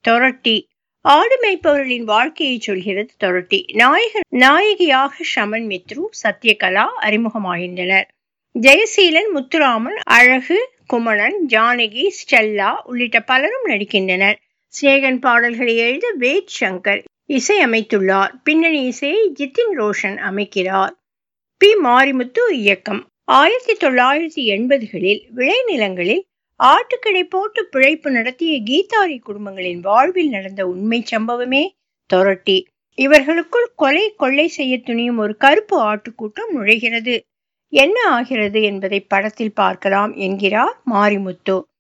தொரட்டி. ஆடு மேய்ப்பவர்களின் வாழ்க்கையை சொல்கிறது தொரட்டி. நாயகியாக ஷமன் மித்ரு, சத்யகலா அறிமுகமாகின்றனர். ஜெயசீலன், முத்துராமன், அழகு, குமணன், ஜானகி, ஸ்டெல்லா உள்ளிட்ட பலரும் நடிக்கின்றனர். சிநேகன் பாடல்களை எழுத வேத் சங்கர் இசையமைத்துள்ளார். பின்னணி இசையை ஜிதின் ரோஷன் அமைக்கிறார். பி. மாரிமுத்து இயக்கம். 1980களில் விளைநிலங்களில் ஆட்டுக்கடை போட்டு பிழைப்பு நடத்திய கீதாரி குடும்பங்களின் வாழ்வில் நடந்த உண்மை சம்பவமே தொரட்டி. இவர்களுக்குள் கொலை கொள்ளை செய்ய துணியும் ஒரு கருப்பு ஆட்டுக்கூட்டம் நுழைகிறது. என்ன ஆகிறது என்பதை படத்தில் பார்க்கலாம் என்கிறார் மாரிமுத்து.